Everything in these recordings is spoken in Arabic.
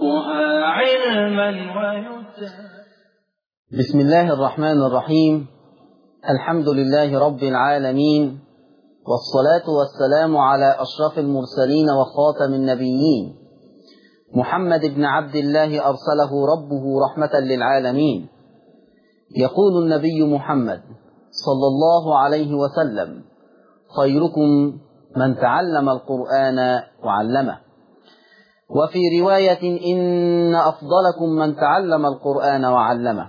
يرزقها علما ويتم. بسم الله الرحمن الرحيم. الحمد لله رب العالمين، والصلاة والسلام على أشرف المرسلين وخاتم النبيين محمد بن عبد الله أرسله ربه رحمة للعالمين. يقول النبي محمد صلى الله عليه وسلم: خيركم من تعلم القرآن وعلمه. وفي رواية: إن أفضلكم من تعلم القرآن وعلمه.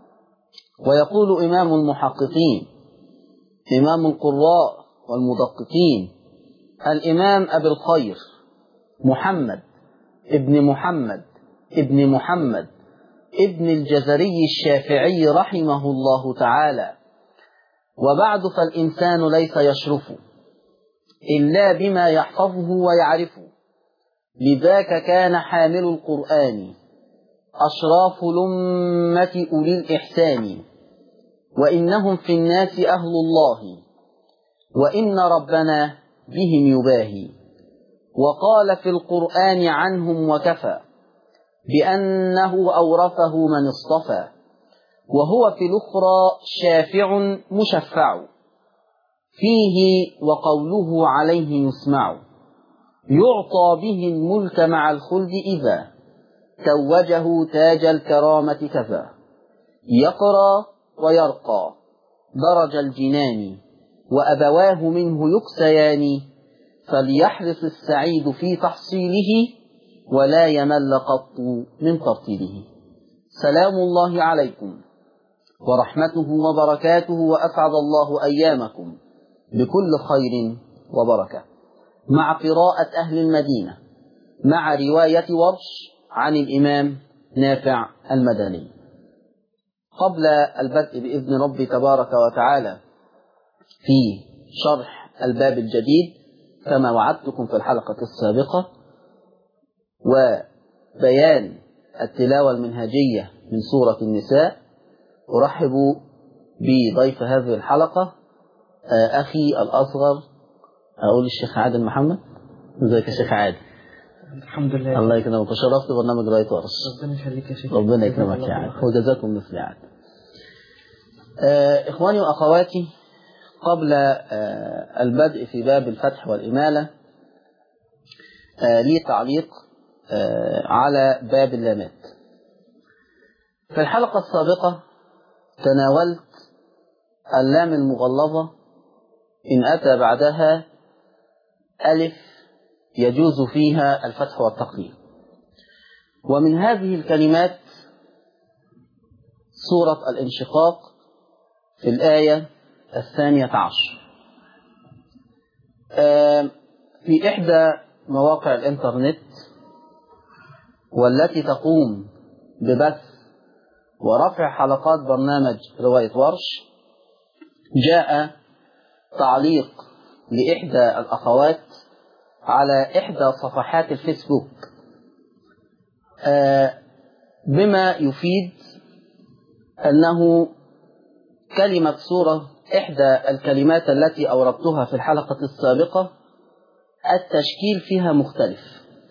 ويقول إمام المحققين إمام القراء والمدققين الإمام أبي الخير محمد ابن محمد ابن محمد ابن الجزري الشافعي رحمه الله تعالى: وبعد، فالإنسان ليس يشرف إلا بما يحفظه ويعرفه، لذاك كان حامل القرآن أشراف الأمة أولي الإحسان، وإنهم في الناس أهل الله، وإن ربنا بهم يباهي. وقال في القرآن عنهم وكفى بأنه أورثه من اصطفى، وهو في الأخرى شافع مشفع، فيه وقوله عليه يسمع، يعطى به الملك مع الخلد إذا توجه تاج الكرامة كذا، يقرى ويرقى درج الجنان، وأبواه منه يكسيان، فليحرص السعيد في تحصيله، ولا يمل قط من ترتيله. سلام الله عليكم ورحمته وبركاته، وأسعد الله أيامكم بكل خير وبركة، مع قراءة أهل المدينة مع رواية ورش عن الإمام نافع المدني. قبل البدء بإذن ربي تبارك وتعالى في شرح الباب الجديد كما وعدتكم في الحلقة السابقة، وبيان التلاوة المنهجية من سورة النساء، أرحب بضيف هذه الحلقة أخي الأصغر، أقول الشيخ عادل محمد. ازيك يا شيخ عادل؟ الحمد لله. الله يكرمك، تشرفت برنامج راية ورش. ربنا يخليك يا شيخ. ربنا يكرمك يا عادل، وجزاكم مثل عادل. إخواني وأخواتي، قبل البدء في باب الفتح والإمالة لي تعليق على باب اللامات. في الحلقة السابقة تناولت اللام المغلظة إن أتى بعدها ألف يجوز فيها الفتح والتقليل، ومن هذه الكلمات سورة الانشقاق في الآية 12. في إحدى مواقع الإنترنت والتي تقوم ببث ورفع حلقات برنامج رواية ورش، جاء تعليق لإحدى الأخوات على إحدى صفحات الفيسبوك بما يفيد أنه كلمة سورة إحدى الكلمات التي أوردتها في الحلقة السابقة التشكيل فيها مختلف،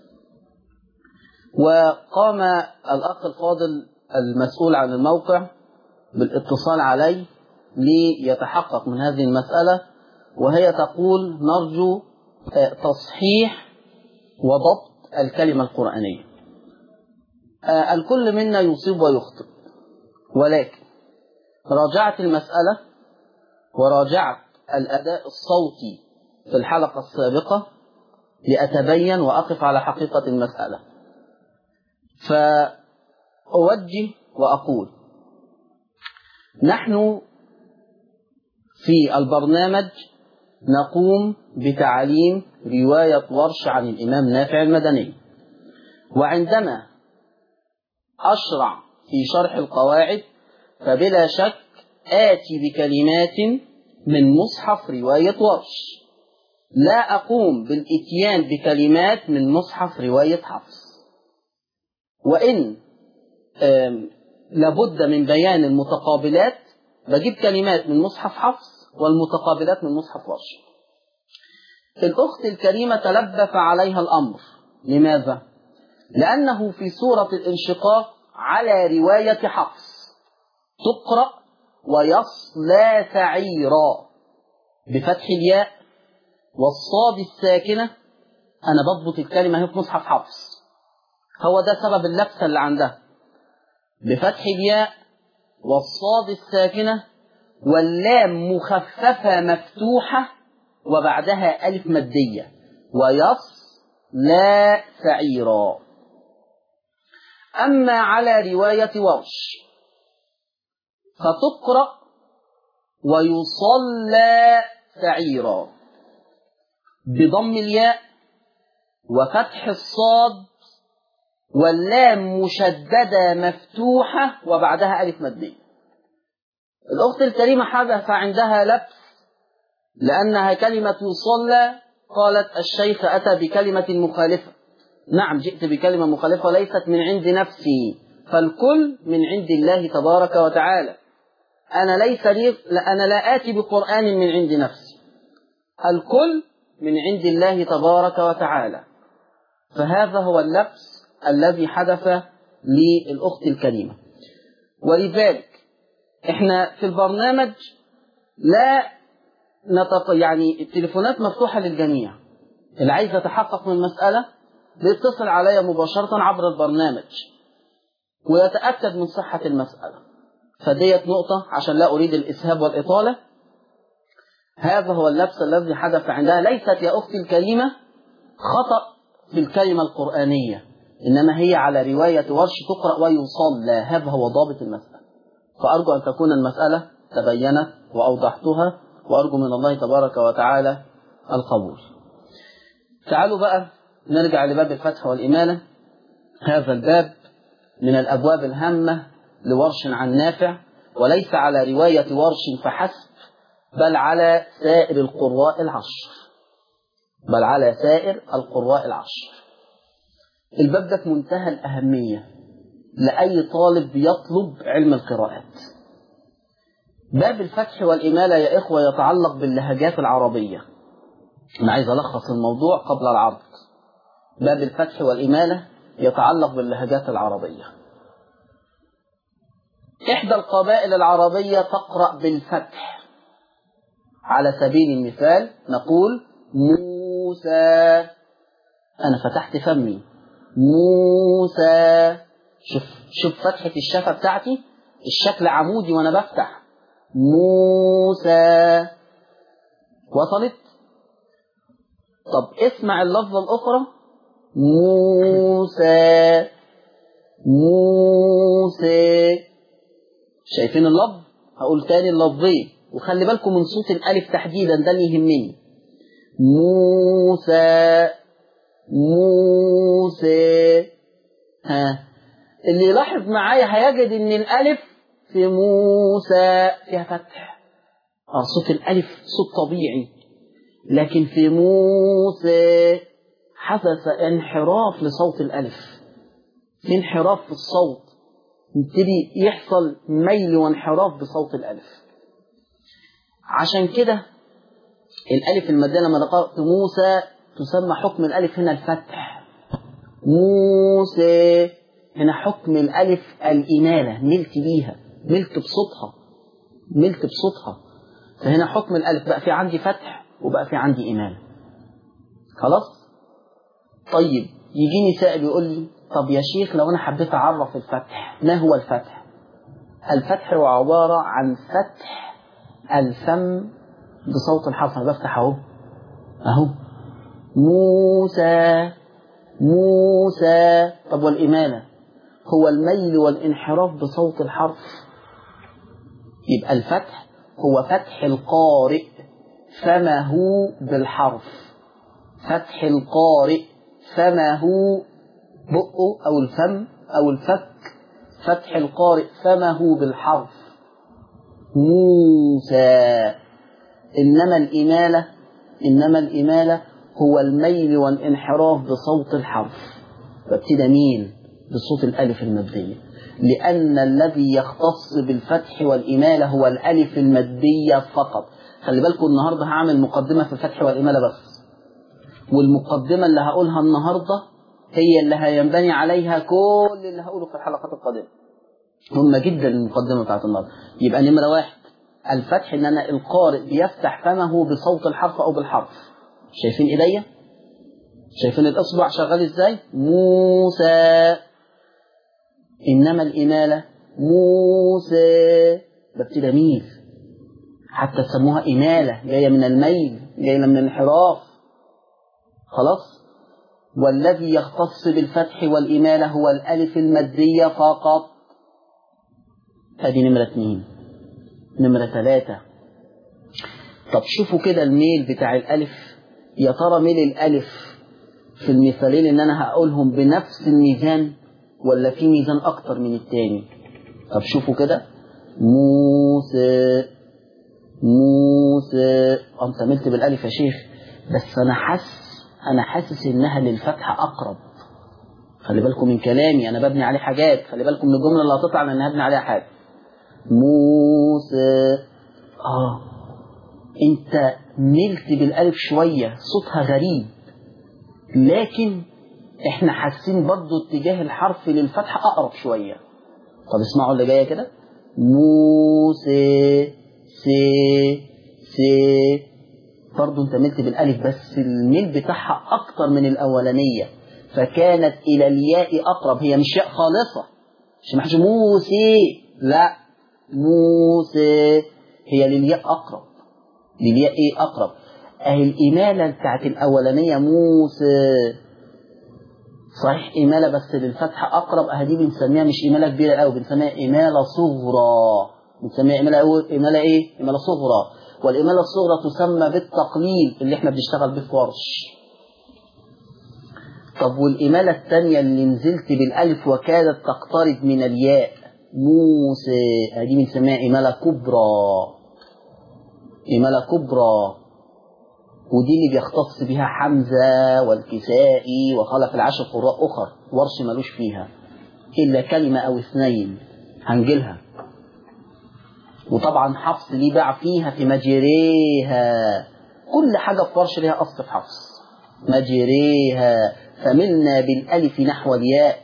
وقام الأخ الفاضل المسؤول عن الموقع بالاتصال علي ليتحقق من هذه المسألة، وهي تقول: نرجو تصحيح وضبط الكلمة القرآنية. الكل منا يصيب ويخطئ، ولكن راجعت المسألة وراجعت الأداء الصوتي في الحلقة السابقة لأتبين وأقف على حقيقة المسألة، فأوجه وأقول: نحن في البرنامج نقوم بتعليم رواية ورش عن الإمام نافع المدني، وعندما أشرع في شرح القواعد فبلا شك آتي بكلمات من مصحف رواية ورش، لا أقوم بالإتيان بكلمات من مصحف رواية حفص، وإن لابد من بيان المتقابلات بجيب كلمات من مصحف حفص والمتقابلات من مصحف ورش. الأخت الكريمة تلبف عليها الأمر. لماذا؟ لأنه في سورة الانشقاق على رواية حفص تقرأ ويصلى سعيرا بفتح الياء والصاد الساكنة. أنا بضبط الكلمة هي في مصحف حفص، هو ده سبب اللبسة اللي عندها، بفتح الياء والصاد الساكنة واللام مخففة مفتوحة وبعدها ألف مادية ويصلى سعيرا. أما على رواية ورش فتقرأ ويصلى سعيرا بضم الياء وفتح الصاد واللام مشددة مفتوحة وبعدها ألف مادية. الأخت الكريمة حدث عندها لبس لأنها كلمة يصلى قالت الشيخ أتى بكلمة مخالفة. نعم، جئت بكلمة مخالفة ليست من عند نفسي، فالكل من عند الله تبارك وتعالى. أنا لا آتي بقرآن من عند نفسي، الكل من عند الله تبارك وتعالى. فهذا هو اللبس الذي حدث للأخت الكريمة. ولذلك احنا في البرنامج لا يعني التليفونات مفتوحة للجميع، اللي عايز يتحقق من المسألة بيتصل علي مباشرة عبر البرنامج ويتأكد من صحة المسألة. فديت نقطة عشان لا أريد الإسهاب والإطالة. هذا هو اللبس الذي حدث عندها. ليست يا أختي الكريمة خطأ في الكلمة القرآنية، إنما هي على رواية ورش تقرأ ويصلى، هذا هو ضابط المسألة. فأرجو أن تكون المسألة تبينت وأوضحتها، وأرجو من الله تبارك وتعالى القبول. تعالوا بقى نرجع لباب الفتح والإمالة. هذا الباب من الأبواب الهامة لورش عن نافع، وليس على رواية ورش فحسب، بل على سائر القراء العشر. الباب ده في منتهى الأهمية لأي طالب يطلب علم القراءات. باب الفتح والإمالة يا إخوة يتعلق باللهجات العربية. أنا عايز ألخص الموضوع قبل العرض. باب الفتح والإمالة يتعلق باللهجات العربية. إحدى القبائل العربية تقرأ بالفتح. على سبيل المثال نقول موسى، أنا فتحت فمي موسى. شوف فتحة الشفة بتاعتي، الشكل عمودي وأنا بفتح موسى. وصلت؟ طب اسمع اللفظة الأخرى موسى. شايفين اللفظ؟ هقول تاني اللفظين وخلي بالكم من صوت الألف تحديدا، ده اللي يهمني. موسى. اللي يلاحظ معايا هيجد ان الألف في موسى فيها فتح. صوت الألف صوت طبيعي، لكن في موسى حدث انحراف لصوت الألف، في انحراف في الصوت، يبتدي يحصل ميل وانحراف بصوت الألف. عشان كده الألف المادية لما قرأت موسى تسمى حكم الألف هنا الفتح. موسى هنا حكم الألف الإمالة، ملت بيها، ملت بصوتها. فهنا حكم الألف بقى في عندي فتح وبقى في عندي إمالة. خلاص؟ طيب يجيني سائل يقول لي طب يا شيخ لو أنا حبيت أعرف الفتح، ما هو الفتح؟ الفتح هو عبارة عن فتح الفم بصوت الحرف. أنا بفتح أهو موسى. طب والإمالة؟ هو الميل والانحراف بصوت الحرف. يبقى الفتح هو فتح القارئ فمه بالحرف. فتح القارئ فمه، بقه أو الفم أو الفك، فتح القارئ فمه بالحرف موسى. إنما الإمالة هو الميل والانحراف بصوت الحرف. فابتدى مين بصوت الألف المادية، لأن الذي يختص بالفتح والإمالة هو الألف المادية فقط. خلي بالكم النهاردة هعمل مقدمة في الفتح والإمالة بس، والمقدمة اللي هقولها النهاردة هي اللي هينبني عليها كل اللي هقوله في الحلقات القادمة. مهمة جدا المقدمة بتاعت النهارده. يبقى نمرة 1 الفتح، ان انا القارئ بيفتح فمه بصوت الحرف او بالحرف. شايفين ايديا؟ شايفين الاصبع شغال ازاي؟ موسى. انما الامالة موسى ببتدي اميل، حتى سموها امالة، جاية من الميل، جاية من الانحراف. خلاص. والذي يختص بالفتح والامالة هو الالف المادية فقط. ادي نمرة 2. نمرة 3 طب شوفوا كده الميل بتاع الالف. يا ترى ميل الالف في المثالين اللي انا هقولهم بنفس الميزان ولا في ميزان اكتر من التاني؟ طب شوفوا كده، موسى موسى. انت عملت بالالف يا شيخ، بس انا حاسس انها للفتحة اقرب. خلي بالكم من كلامي، انا ببني عليه حاجات. خلي بالكم من الجملة اللي هتطلع لان هبني عليها حاجة. موسى. انت ملت بالالف شوية، صوتها غريب، لكن احنا حاسين برضو اتجاه الحرف للفتحة اقرب شوية. طب اسمعوا اللي جاية كده، موسى سي. برضو انت ملت بالالف بس الميل بتاعها اكتر من الاولانية، فكانت الى الياء اقرب. هي مش ياء خالصة، مش محش موسى، لا موسى، هي للياء اقرب. للياء ايه اقرب؟ اهي الامالة بتاعت الاولانية موسى صحيح امالة بس للفتحة اقرب. اهي دي بنسميها مش امالة كبيرة قوي، بنسميها امالة صغرى. بنسميها امالة ايه؟ امالة صغرى. والامالة الصغرى تسمى بالتقليل اللي احنا بنشتغل بيه في ورش. طب والامالة الثانية اللي نزلت بالالف وكادت تقترب من الياء موسى، هذه بنسميها امالة كبرى. امالة كبرى، ودي اللي بيختص بها حمزة والكسائي وخلف العشر قراء اخر. ورش ملوش فيها الا كلمة او اثنين هنجيلها. وطبعا حفص ليه باع فيها في مجريها. كل حاجة في ورش ليها اصل في حفص. مجريها فملنا بالالف نحو الياء،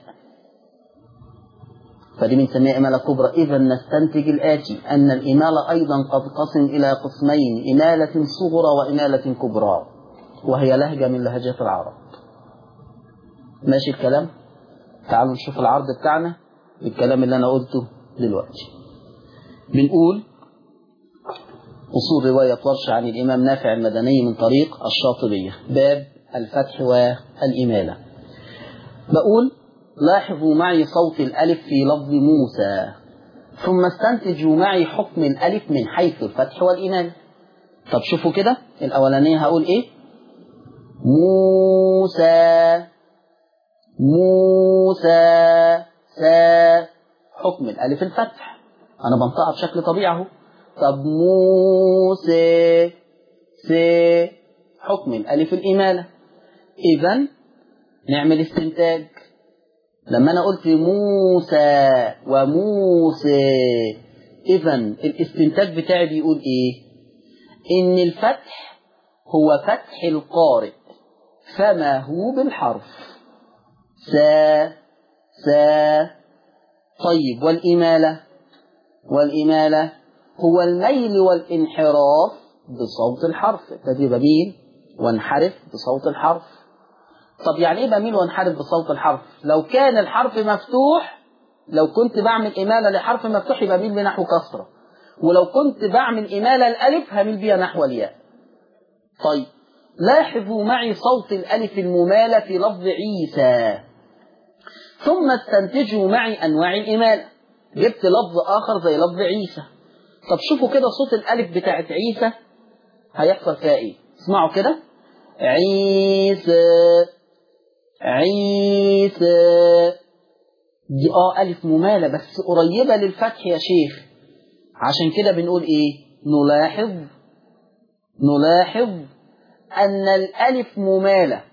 فدي بنسميها إمالة كبرى. إذا نستنتج الآتي أن الإمالة أيضا قد قسم إلى قسمين، إمالة صغرى وإمالة كبرى، وهي لهجة من لهجات العرب. ماشي الكلام؟ تعالوا نشوف العرض بتاعنا بالكلام اللي أنا قلته دلوقتي. بنقول أصول رواية ورش عن الإمام نافع المدني من طريق الشاطبية، باب الفتح والإمالة. بقول لاحظوا معي صوت الألف في لفظ موسى، ثم استنتجوا معي حكم الألف من حيث الفتح والإمالة. طب شوفوا كده، الأولانية هقول إيه؟ موسى موسى سا. حكم الألف الفتح، أنا بنطقها بشكل طبيعي أهو. طب موسى سي، حكم الألف الإمالة. إذن نعمل استنتاج. لما أنا قلت موسى وموسى، إذن الاستنتاج بتاعي بيقول إيه؟ إن الفتح هو فتح القارئ فما هو بالحرف سا. طيب والإمالة هو الميل والانحراف بصوت الحرف. ابتدي بميل وانحرف بصوت الحرف. طب يعني ايه بميل وانحرف بصوت الحرف؟ لو كان الحرف مفتوح، لو كنت بعمل إمالة لحرف مفتوح يبقى ميل بنحو كسرة، ولو كنت بعمل إمالة الألف هميل بيها نحو الياء. طيب لاحظوا معي صوت الألف الممالة في لفظ عيسى، ثم استنتجوا معي أنواع الإمالة. جبت لفظ آخر زي لفظ عيسى. طب شوفوا كده صوت الألف بتاعت عيسى هيحصل فيها إيه؟ اسمعوا كده، عيسى دي ألف ممالة بس قريبة للفتح يا شيخ. عشان كده بنقول إيه؟ نلاحظ أن الألف ممالة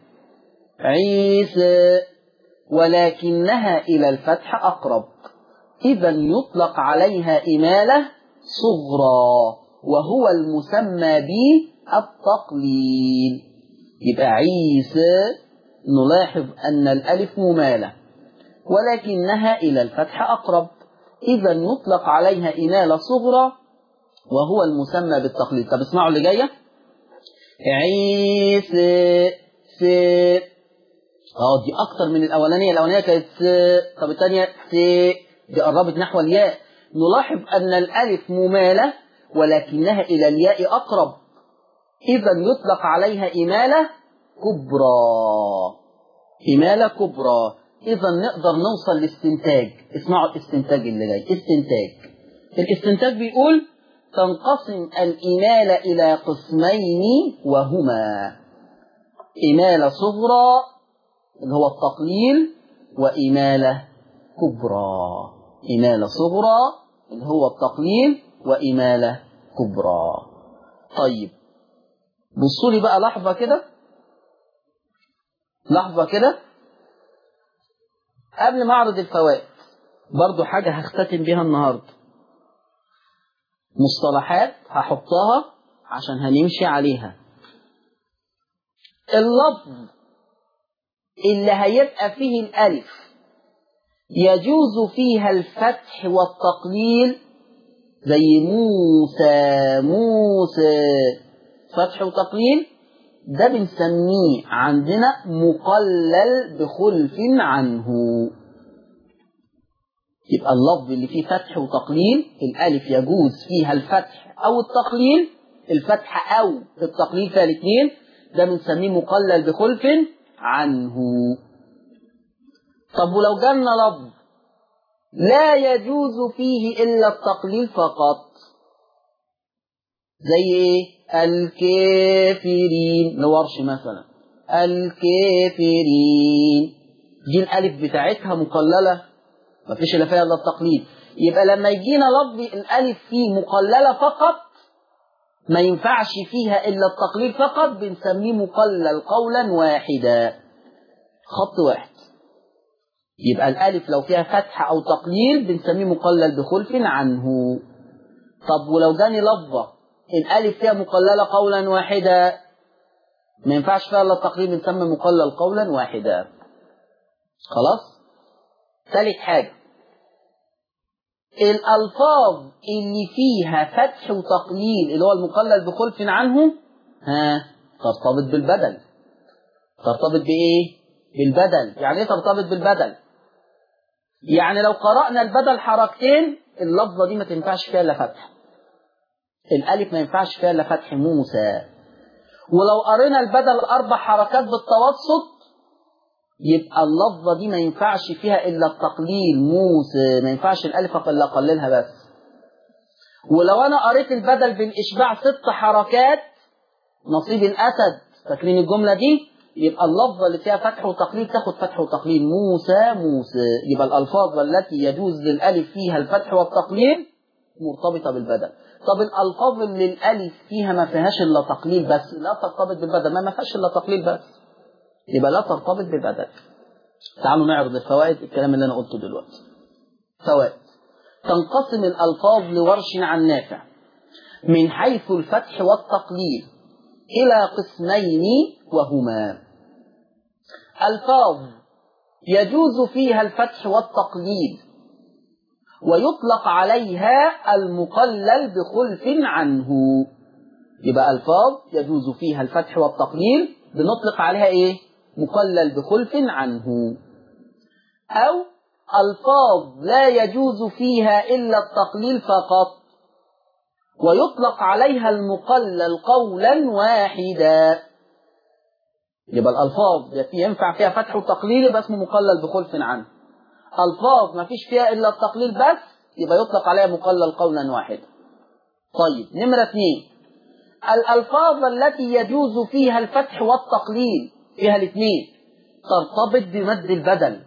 عيسى ولكنها إلى الفتح أقرب، إذا يطلق عليها إمالة صغرى وهو المسمى بالتقليل. يبقى عيسى نلاحظ أن الألف ممالة ولكنها إلى الفتح أقرب، إذا يطلق عليها إمالة صغرى وهو المسمى بالتقليد. طب اسمعوا اللي جاية، عيس س، دي أكتر من الأولانية كانت س، طب الثانية س، دي قربت نحو الياء. نلاحظ أن الألف ممالة ولكنها إلى الياء أقرب، إذا يطلق عليها إمالة كبرى، إمالة كبرى. إذا نقدر نوصل لاستنتاج. اسمعوا الاستنتاج اللي جاي، استنتاج. الاستنتاج بيقول تنقسم الإمالة إلى قسمين وهما إمالة صغرى اللي هو التقليل، وإمالة كبرى. إمالة صغرى اللي هو التقليل، وإمالة كبرى. طيب بصوا لي بقى لحظة كده، لحظة كده قبل ما أعرض الفوائد، برضو حاجة هختتم بها النهاردة، مصطلحات هحطها عشان هنمشي عليها. اللفظ اللي هيبقى فيه الألف يجوز فيها الفتح والتقليل، زي موسى موسى، فتح وتقليل، ده بنسميه عندنا مقلل بخلف عنه. يبقى اللفظ اللي فيه فتح وتقليل الألف يجوز فيها الفتح أو التقليل، الفتح أو التقليل فيها الاثنين، ده بنسميه مقلل بخلف عنه. طب ولو جالنا لفظ لا يجوز فيه إلا التقليل فقط، زي ايه؟ الكافرين، لورش مثلا، الكافرين، دي الألف بتاعتها مقللة، ما فيش إلا فيها إلا التقليل. يبقى لما يجينا لفظ الألف فيه مقللة فقط، ما ينفعش فيها إلا التقليل فقط، بنسميه مقلل قولا واحدا، خط واحد. يبقى الألف لو فيها فتح أو تقليل بنسميه مقلل بخلف عنه. طب ولو جاني لفظة الألف فيها مقللة قولا واحدا، ما ينفعش فيها إلا التقليل، بنسمي مقلل قولا واحدا. خلاص؟ ثالث حاجة، الألفاظ اللي فيها فتح وتقليل اللي هو المقلل بخلف عنه، ترتبط بالبدل. ترتبط بإيه؟ بالبدل. يعني إيه ترتبط بالبدل؟ يعني لو قرأنا البدل حركتين، اللفظة دي ما تنفعش فيها إلا فتح، الألف ما ينفعش فيها إلا فتح موسى. ولو قرينا البدل 4 حركات بالتوسط، يبقى اللفظة دي ما ينفعش فيها إلا التقليل موسى، ما ينفعش الألف إلا أقللها بس. ولو أنا قريت البدل بالإشباع 6 حركات، نصيب الأسد، فاكرين الجملة دي؟ يبقى اللفظة اللي فيها فتح وتقليل تاخد فتح وتقليل، موسى موسى. يبقى الألفاظ التي يجوز للألف فيها الفتح والتقليل مرتبطة بالبدل. طب الألفاظ اللي الألف فيها ما فيهاش إلا تقليل بس، لا ترتبط بالبدل، ما فيهاش إلا تقليل بس، يبقى لا ترتبط بالبدل. تعالوا نعرض الفوائد، الكلام اللي أنا قلته دلوقتي. فوائد: تنقسم الألفاظ لورش عن نافع من حيث الفتح والتقليل إلى قسمين وهما: ألفاظ يجوز فيها الفتح والتقليل ويطلق عليها المقلل بخلف عنه. يبقى ألفاظ يجوز فيها الفتح والتقليل بنطلق عليها إيه؟ مقلل بخلف عنه. أو ألفاظ لا يجوز فيها إلا التقليل فقط ويطلق عليها المقلل قولا واحدا. يبقى الألفاظ التي ينفع فيها فتح وتقليل يبقى اسمه مقلل بخلف عنه. ألفاظ ما فيش فيها إلا التقليل بس يبقى يطلق عليها مقلل قولا واحدا. طيب نمرة 2، الألفاظ التي يجوز فيها الفتح والتقليل فيها الاثنين ترتبط بمد البدل،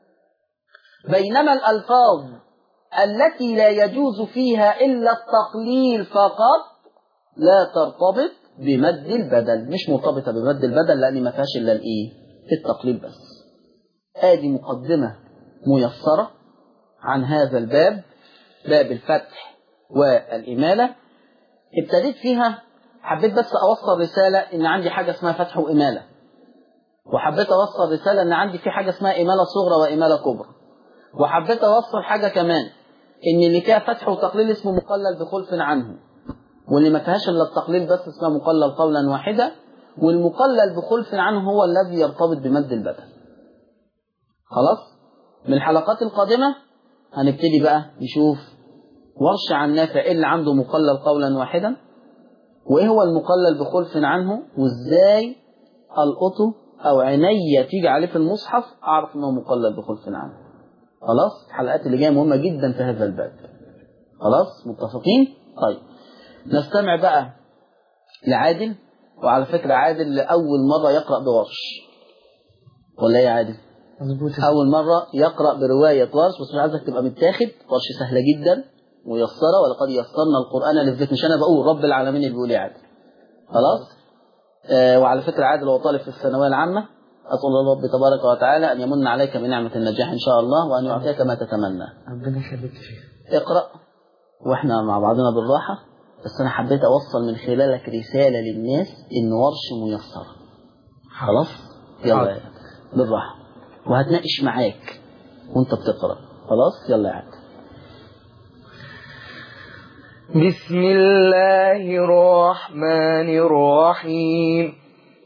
بينما الألفاظ التي لا يجوز فيها إلا التقليل فقط لا ترتبط بمد البدل، مش مرتبطة بمد البدل لأن ما فيهاش إلا الإيه؟ التقليل بس. آدي مقدمة ميسرة عن هذا الباب، باب الفتح والإمالة. ابتديت فيها، حبيت بس أوصل رسالة إن عندي حاجة اسمها فتح وإمالة. وحبيت أوصل رسالة إن عندي في حاجة اسمها إمالة صغرى وإمالة كبرى، وحبيت أوصل حاجة كمان إن اللي فيها فتح وتقليل اسمه مقلل بخلف عنه، واللي ما فيهاش إلا التقليل بس اسمها مقلل قولا واحدا، والمقلل بخلف عنه هو الذي يرتبط بمد البدل. خلاص؟ من الحلقات القادمة هنبتدي بقى نشوف ورش عن نافع إيه اللي عنده مقلل قولا واحدا، وإيه هو المقلل بخلف عنه، وإزاي ألقطه أو عيني تيجي عليه في المصحف أعرف إنه مقلل بخلف عنه. خلاص؟ الحلقات اللي جاية مهمة جدا في هذا الباب. خلاص؟ متفقين؟ طيب نستمع بقى لعادل. وعلى فكرة عادل لأول مرة يقرأ بورش، ولا إيه يا عادل؟ مظبوط. أول مرة يقرأ برواية ورش، بس مش عايزك تبقى متاخد. ورش سهلة جدا ميسرة، ولقد يسرنا القرآن للذكر. مش أنا بقول، رب العالمين اللي بيقول يا عادل. خلاص؟ وعلى فكرة عادل هو طالب في الثانوية العامة. أسأل الله رب تبارك وتعالى أن يمن عليك بنعمة النجاح إن شاء الله، وأن يعطيك ما تتمنى. ربنا يخليك فيه. اقرأ وإحنا مع بعضنا بالراحة، بس أنا حبيت أوصل من خلالك رسالة للناس إن ورش ميسر. خلاص؟ يلا بالراحة، وهتناقش معاك وأنت بتقرأ. خلاص؟ يلا يا عادل. بسم الله الرحمن الرحيم.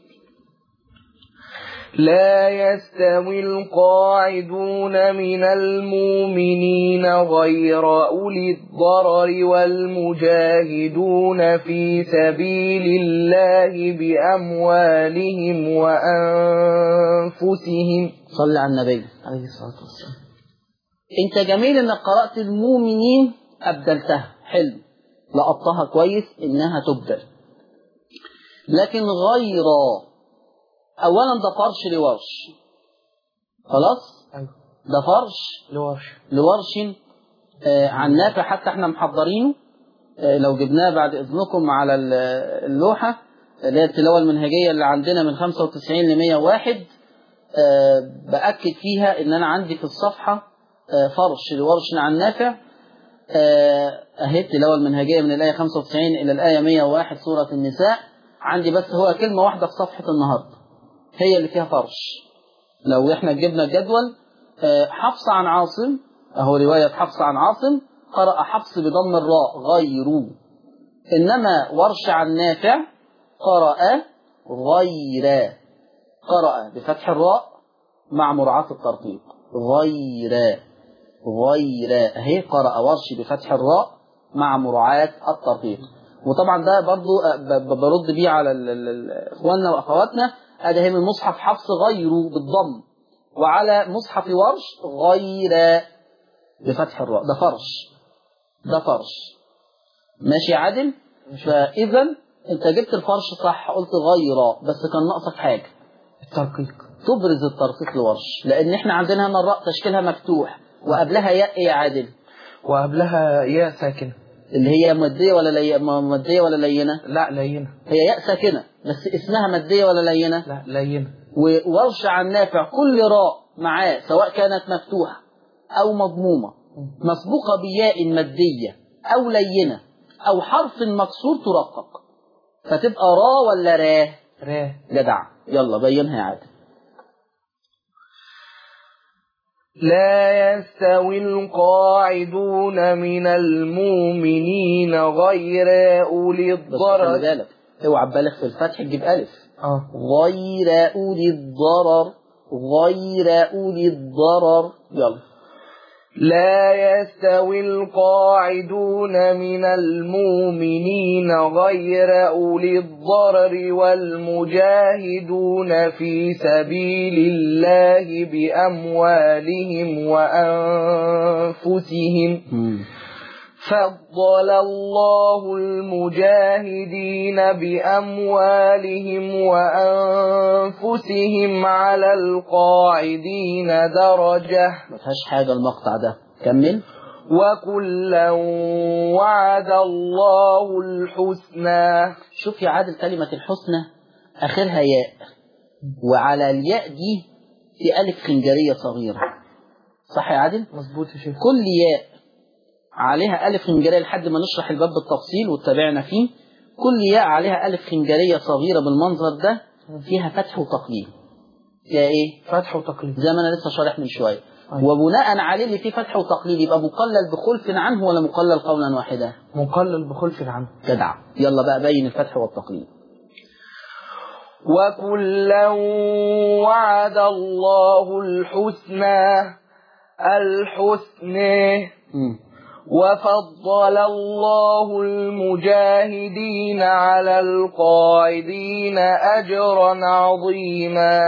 لا يستوي القاعدون من المؤمنين غير أولي الضرر والمجاهدون في سبيل الله بأموالهم وأنفسهم. صل على النبي عليه الصلاة والسلام. أنت جميل إنك قرأت المؤمنين أبدلتها، حلو، لقطتها كويس إنها تبدل، لكن غير أولا ده فرش لورش. خلاص؟ أيوه. ده فرش لورش عن نافع، حتى احنا محضرينه. لو جبناه بعد إذنكم على اللوحة اللي هي التلاوة المنهجية اللي عندنا من 95 ل 101، بأكد فيها إن أنا عندي في الصفحة فرش لورش عن نافع. أهي التلاوة المنهجية من الآية 95 إلى الآية 101 سورة النساء. عندي بس هو كلمة واحدة في صفحة النهاردة هي اللي فيها فرش. لو احنا جبنا الجدول، حفص عن عاصم، اهو رواية حفص عن عاصم، قرأ حفص بضم الراء غير، انما ورش عن نافع قرأ غير، قرأ بفتح الراء مع مراعاة الترقيق، غير اهي قرأ ورش بفتح الراء مع مراعاة الترقيق. وطبعا ده برضو برد بيه على اخواننا واخواتنا. هذا هي من مصحف حفص غير بالضم، وعلى مصحف ورش غير بفتح الراء. ده فرش ماشي يا عادل؟ فإذا انت جبت الفرش صح، قلت غير، بس كان ناقصك حاجة، الترقيق. تبرز الترقيق لورش، لأن احنا عندنا هنا الراء تشكيلها مفتوح وقبلها ياء يا عادل، وقبلها ياء ساكنة اللي هي مادية ولا لينة؟ لا لينة. هي ياء ساكنة بس اسمها مادية ولا لينة؟ لا لينة. وورش عن نافع كل راء معاه سواء كانت مفتوحة أو مضمومة مسبوقة بياء مادية أو لينة أو حرف مكسور ترقق، فتبقى را ولا راه؟ راه. جدع. يلا بينها يا عادل. لا يستوي القاعدون من المؤمنين غير أولي الضرر. خلي بالك اوعى تبالغ في الفتح تجيب ألف. غير أولي الضرر. يلا. لا يستوي القاعدون من المؤمنين غير أولي الضرر والمجاهدون في سبيل الله بأموالهم وأنفسهم. فضل الله المجاهدين بأموالهم وأنفسهم على القاعدين درجة. ما فيهاش حاجة المقطع ده، كمل. وكلا وعد الله الحسنى. شوف يا عادل كلمة الحسنى آخرها ياء، وعلى الياء دي في ألف خنجرية صغيرة، صح يا عادل؟ مظبوط يا شيخ. كل ياء عليها ألف خنجرية لحد ما نشرح الباب بالتفصيل واتبعنا فيه. كل ياء عليها ألف خنجرية صغيرة بالمنظر ده فيها فتح وتقليل. فيها ايه؟ فتح وتقليد زي ما انا لسه شارح من شويه. أيوة. وبناء عليه اللي فيه فتح وتقليد يبقى مقلل بخلف عنه ولا مقلل قولا واحدا؟ مقلل بخلف عنه. جدع. يلا بقى بين الفتح والتقليد. وكلا وعد الله الحسنى وفضل الله المجاهدين على القاعدين أجرا عظيما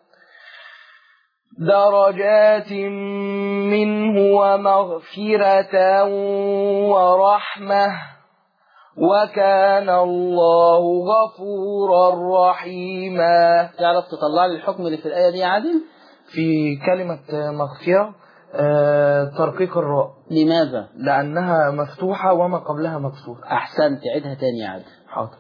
درجات منه ومغفرة ورحمة وكان الله غفورا رحيما. تعرف تطلع لي الحكم اللي في الآية دي يا عادل؟ في كلمة مغفرة ترقيق الراء. لماذا؟ لأنها مفتوحة وما قبلها مكسور. أحسنت، عيدها تاني يا عادل. حاضر.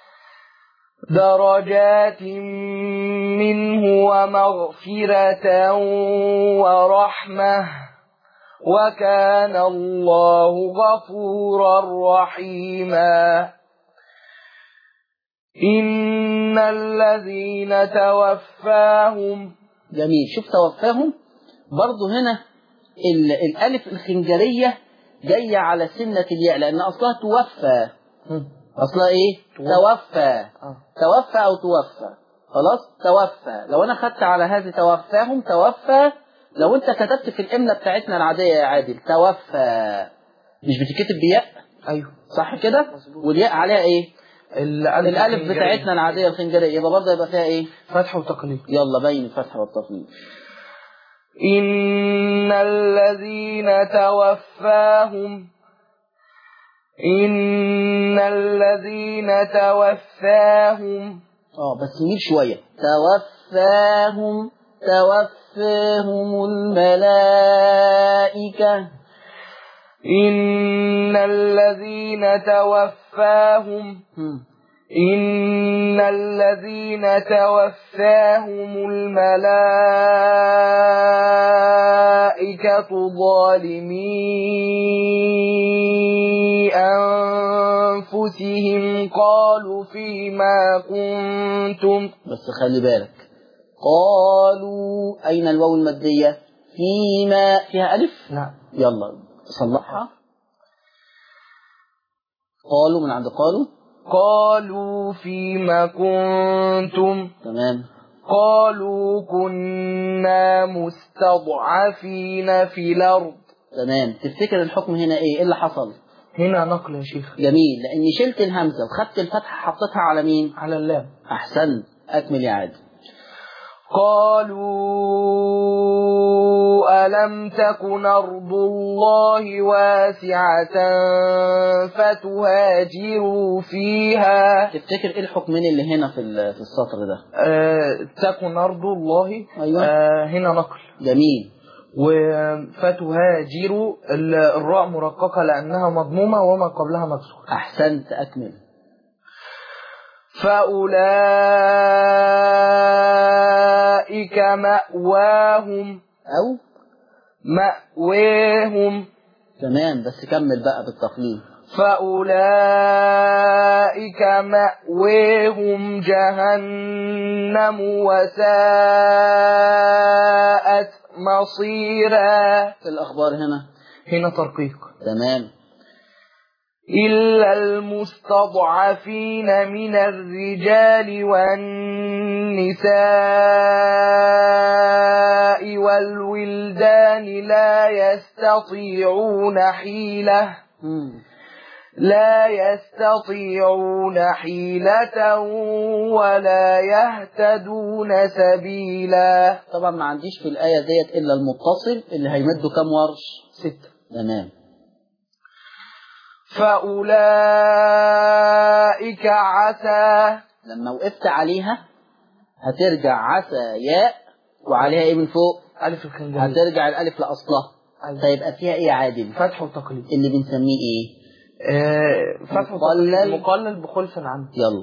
درجات منه ومغفرة ورحمة وكان الله غفورا رحيما. إن الذين توفاهم. جميل. شوف توفاهم برضو هنا الألف الخنجرية جاية على سنة الياء لأن أصلها توفى. أصلها إيه؟ توفى. توفى أو توفى. خلاص توفى. لو أنا خدت على هذه توفاهم توفى، لو أنت كتبت في الإملة بتاعتنا العادية يا عادل توفى مش بتكتب بياء؟ أيوه صح كده؟ والياء عليها إيه؟ الألف بتاعتنا العادية الخنجرية، يبقى برضه يبقى فيها إيه؟ فتح وتقليد. يلا بين الفتح والتقليد. إن الذين توفاهم بس نميل شوية. توفاهم الملائكة. إن الذين توفاهم الملائكة ظالمي أنفسهم قالوا فيما كنتم. بس خلي بالك، قالوا أين الواو المادية؟ فيما فيها ألف؟ لا. يلا صلحها. قالوا من عند قالوا فيما كنتم. تمام. قالوا كنا مستضعفين في الأرض. تمام. تفتكر الحكم هنا إيه اللي حصل؟ هنا نقل يا شيخ. جميل، لأني شلت الهمزة وخدت الفتحة حطيتها على مين؟ على اللام. أحسن. أكمل يا عادل. قالوا ألم تكن أرض الله واسعة فتهاجروا فيها. تفتكر إيه الحكمين اللي هنا في السطر ده؟ تكن أرض الله. أيوة. هنا نقل. جميل. وفتهاجروا الراء مرققة لأنها مضمومة وما قبلها مكسور. أحسنت. أكمل. فأولئك مأواهم. تمام، بس كمل بقى بالتقليد. فأولئك مأواهم جهنم وساءت مصيرا. الأخبار هنا ترقيق. تمام. إلا المستضعفين من الرجال والنساء والولدان لا يستطيعون حيلة ولا يهتدون سبيلا. طبعا ما عنديش في الآية ديت إلا المتصل اللي هيمدوا كم ورش؟ 6. تمام. فأولئك عسى. لما وقفت عليها هترجع عسى ياء وعليها ايه من فوق؟ ألف الخنجرية. هترجع الألف لأصلها. فيبقى فيها ايه يا عادل؟ فتح وتقليد. اللي بنسميه ايه؟ فتح وتقليد مقلل بخلف عنه. يلا.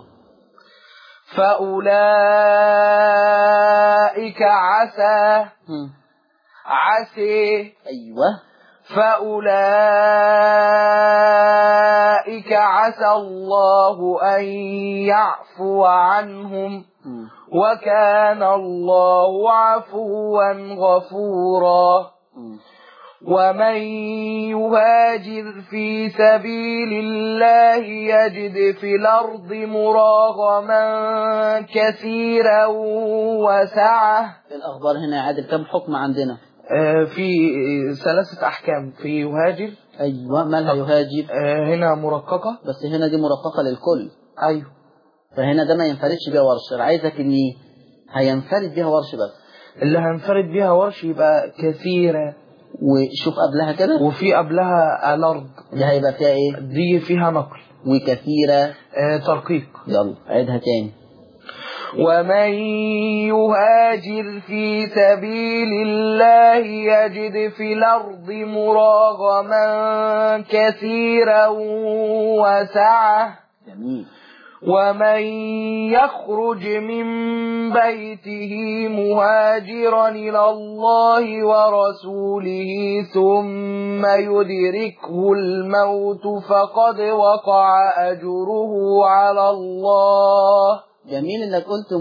فأولئك عسى. أيوة. فأولئك أولئك عسى الله أن يعفو عنهم وكان الله عفوا غفورا ومن يهاجر في سبيل الله يجد في الأرض مراغما كثيرا وسعة. الأخبار هنا يا عادل كم حكم عندنا؟ في 3 أحكام في يهاجر. أيوة، مالها يهاجر؟ هنا مرققة، بس هنا دي مرققة للكل. أيوة، فهنا ده ما ينفردش بيها ورش. عايزك إني هينفرد بيها ورش بس. اللي هينفرد بيها ورش يبقى كثيرة. وشوف قبلها كده، وفي قبلها الأرض، دي هيبقى فيها إيه؟ دي فيها نقل. وكثيرة ترقيق. يلا عيدها تاني. ومن يهاجر في سبيل الله يجد في الأرض مراغما كثيرا وسعة. جميل. ومن يخرج من بيته مهاجرا إلى الله ورسوله ثم يدركه الموت فقد وقع أجره على الله. جميل انك قلت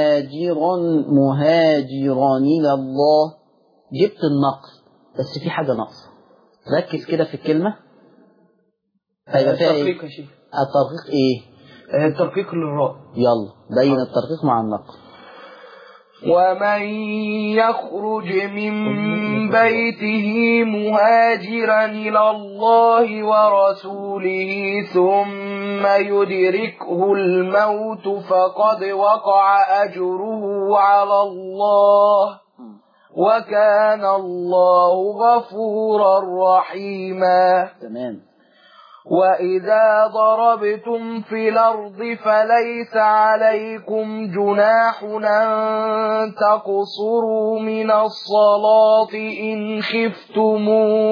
مهاجرا إلى الله، جبت النقص بس في حاجة ناقصة. ركز كده في الكلمة. هيبقى فيها ايه؟ الترقيق ايه؟ الترقيق للراء. يلا بين الترقيق مع النقص. ومن يخرج من بيته مهاجرا إلى الله ورسوله ثم يدركه الموت فقد وقع أجره على الله وكان الله غفورا رحيما. تمام. وإذا ضربتم في الأرض فليس عليكم جناح أن تقصروا من الصلاة إن خفتم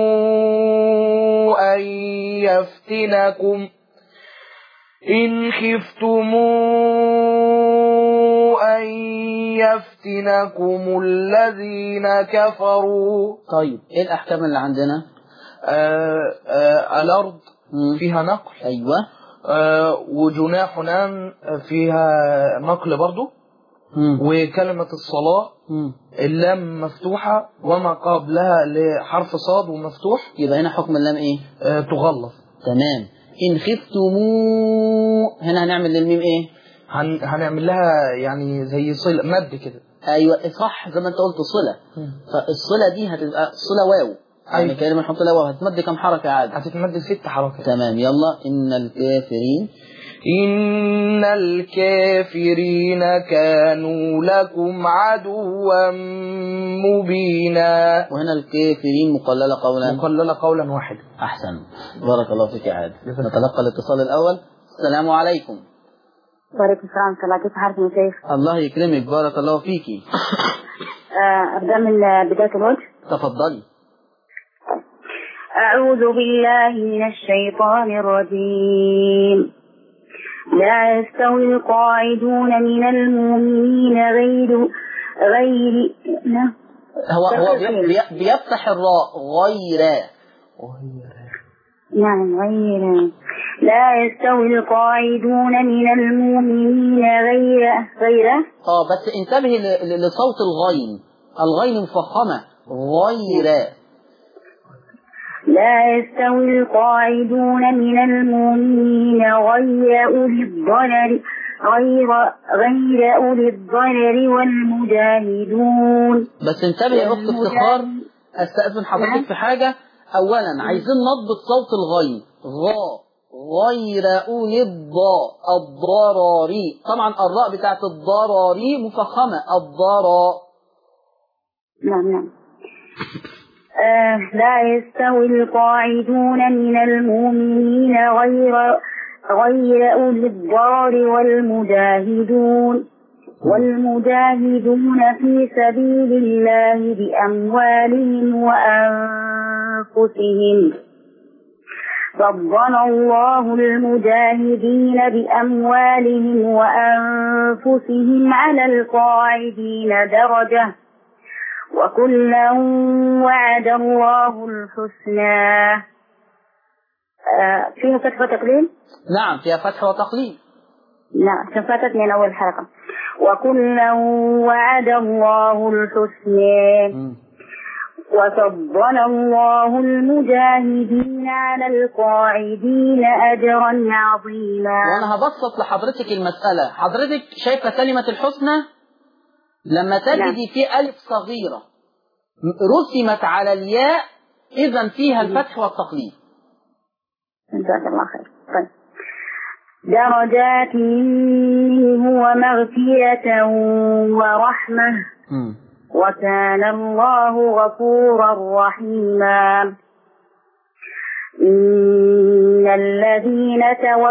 أن يفتنكم الذين كفروا. طيب ايه الأحكام اللي عندنا؟ الأرض فيها نقل. أيوة. وجناح فيها نقل برضو. وكلمة الصلاة اللام مفتوحة وما قبلها لحرف صاد ومفتوح، يبقى هنا حكم اللام ايه؟ تغلظ. تمام. إن خفتموا هنا هنعمل للميم ايه؟ هنعمل لها يعني زي صلة مد كده. ايوه صح، زي ما انت قلت صلة. فالصلة دي هتبقى صلة واو. يعني كلمة نحط لها واو هتمد كم حركة عادي؟ هتتمد 6 حركات. تمام. يلا. إن الكافرين كانوا لكم عدوا مبينا. وهنا الكافرين مقللة قولا واحدا. أحسن، بارك الله فيك يا عادل. نتلقى الاتصال الأول. السلام عليكم. وعليكم السلام ورحمة الله. كيف حالك يا شيخ؟ الله يكرمك، بارك الله فيكي. أبدأ من بداية الوجه. تفضلي. أعوذ بالله من الشيطان الرجيم. لا يستوي القاعدون من المؤمنين غير هو بيفتح الراء غير. نعم غير. لا يستوي القاعدون من المؤمنين غير بس انتبهي لصوت الغين مفخمة. غير. لا يستوي القاعدون من المؤمنين غير أولي الضرر والمجاهدون. بس انتبه يا أخت افتخار، أستأذن حضرتك في حاجة. أولا عايزين نضبط صوت الغين. غير أولي الضرر. طبعا الراء بتاعت الضرر مفخمة. الضرر. نعم. لا يستوي القاعدون من المؤمنين غير أولي الضرر والمجاهدون في سبيل الله بأموالهم وأنفسهم. فضل الله المجاهدين بأموالهم وأنفسهم على القاعدين درجة وكلا وعد الله الحسنى فيها فتح وتقليل؟ نعم فيها فتح وتقليل. نعم فاتت من أول حلقة. وكلا وعد الله الحسنى وفضل الله المجاهدين على القاعدين أجرا عظيما. وأنا هبسط لحضرتك المسألة. حضرتك شايفة كلمة الحسنى لما تجدي في ألف صغيرة رسمت على الياء إذن فيها الفتح والتقليل. جزاك الله خير. طيب. درجات منه ومغفرة ورحمة وكان الله غفورا رحيما. إن الذين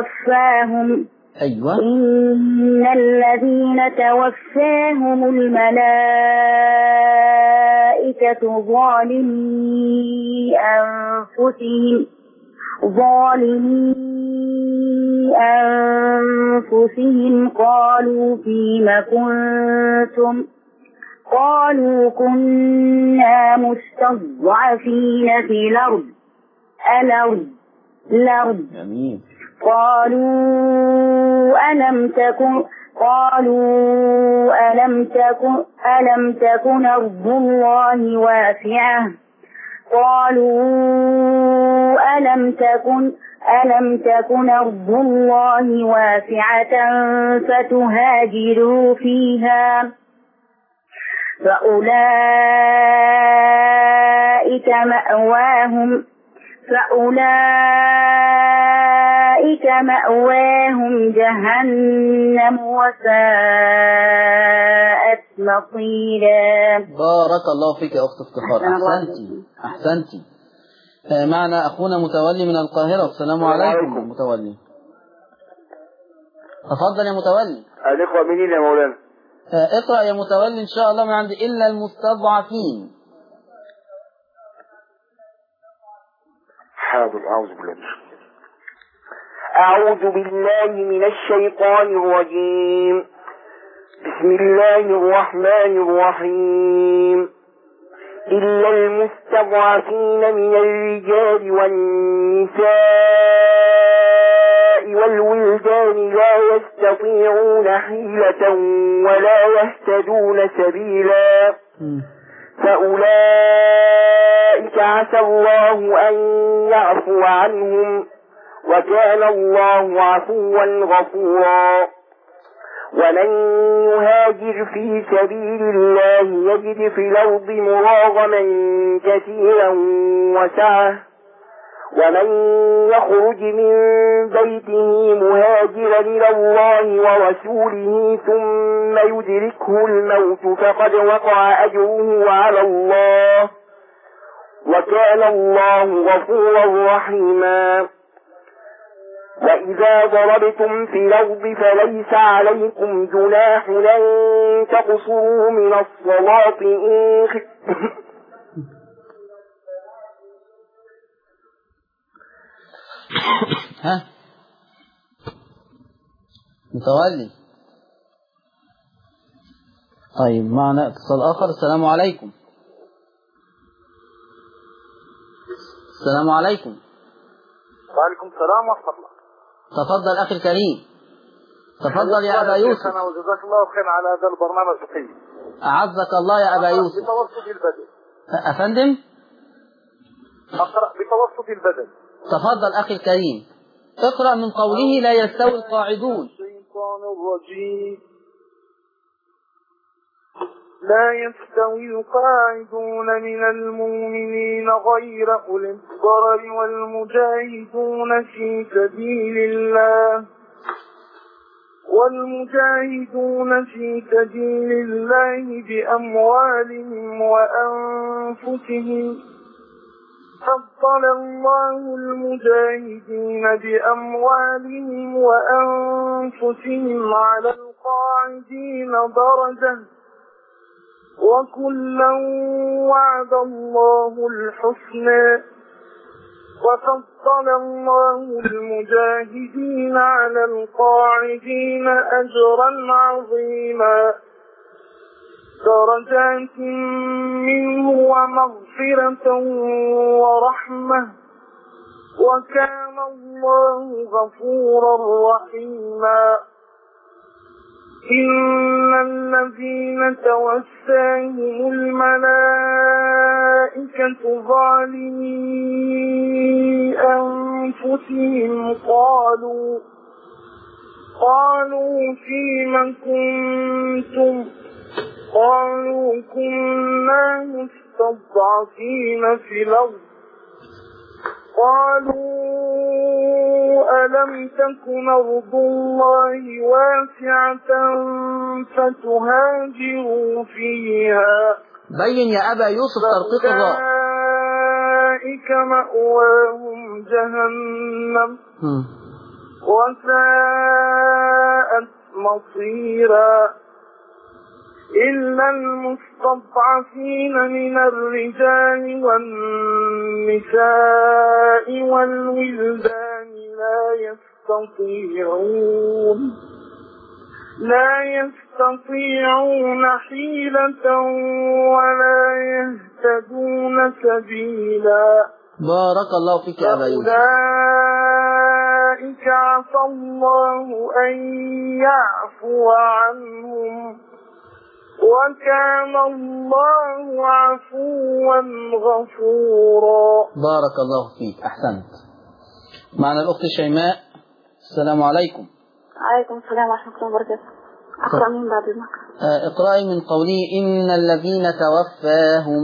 توفاهم الملائكة ظالمي أنفسهم قالوا فيم كنتم قالوا كنا مستضعفين في الأرض ألم تكن أرض الله واسعة فتهاجروا فيها فأولئك مأواهم جهنم وساءت مصيرا. بارك الله فيك يا أخت افتخار. أحسنتي. معنا أخونا متولي من القاهرة. السلام عليكم متولي. تفضل يا متولي. الإخوة منين يا مولانا؟ اقرأ يا متولي إن شاء الله. ما عندي إلا المستضعفين. حاضر. أعوذ بالله من الشيطان الرجيم. بسم الله الرحمن الرحيم. إلا المستضعفين من الرجال والنساء والولدان لا يستطيعون حيلة ولا يهتدون سبيلا فأولئك عسى الله أن يعفو عنهم وكان الله عفوا غفورا. ومن يهاجر في سبيل الله يجد في الأرض مراغما كثيرا وسعة ومن يخرج من بيته مهاجرا إلى الله ورسوله ثم يدركه الموت فقد وقع أجره على الله وكان الله غفورا رحيما. وإذا ضربتم في الأرض فليس عليكم جناح أن تقصروا من الصلاة متولي. طيب معنا اتصال آخر. السلام عليكم. السلام عليكم. وعليكم السلام ورحمة الله. تفضل أخي الكريم. تفضل يا أبا يوسف. وجزاك الله خير على هذا البرنامج الطيب. أعزك الله يا أبا يوسف. بتوسط البدن. أفندم. أقرأ بتوسط البدن. تفضل أخي الكريم. اقرأ من قوله لا يستوي القاعدون. الشيطان الرجيم. لا يستوي القاعدون من المؤمنين غير أولي الضرر والمجاهدون في سبيل الله بأموالهم وأنفسهم. فضل الله المجاهدين بأموالهم وأنفسهم على القاعدين درجة وكلا وعد الله الحسنى وفضل الله المجاهدين على القاعدين أجرا عظيما. درجات منه ومغفرة ورحمة وكان الله غفورا رحيما. إن الذين توفاهم الملائكة ظالمي أنفسهم قالوا فيم كنتم؟ قالوا كنا مستضعفين في الأرض. قالوا ألم تكن أرض الله واسعة فتهاجروا فيها. بين يا أبا يوسف ترقيق الراء. أولئك مأواهم جهنم وساءت مصيرا. إلا المستضعفين من الرجال والنساء والولدان لا يستطيعون حيلة ولا يهتدون سبيلا. بارك الله فيك يا أبا يوسف. أولئك عسى الله أن يعفو عنهم وكان الله عفوا غفورا. بارك الله فيك، أحسنت. معنا الأخت شيماء. السلام عليكم. عليكم السلام ورحمة الله وبركاته. أقرأ من بعد المقرأ. اقرأي من قوله إن الذين توفاهم.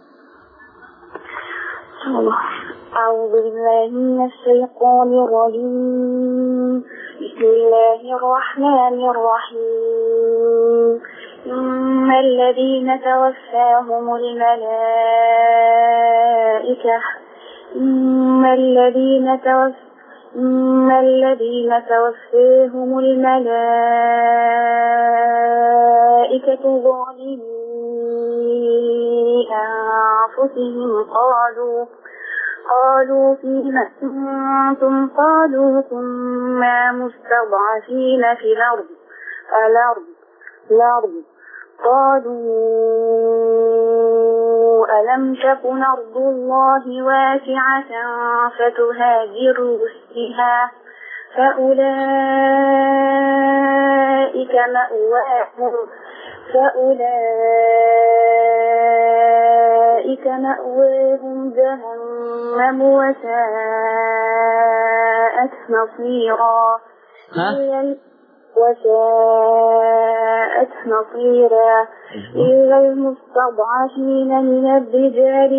أعوذ بالله من الشيطان الرجيم. بسم الله الرحمن الرحيم. إن الذين توفاهم الملائكة ظالمي أنفسهم قالوا فيم كنتم؟ قالوا كنا مستضعفين في الأرض. قالوا ألم تكن أرض الله واسعة فتهاجروا فيها. فأولئك مأواهم جهنم وساءت مصيرا. إلا المستضعفين من الرجال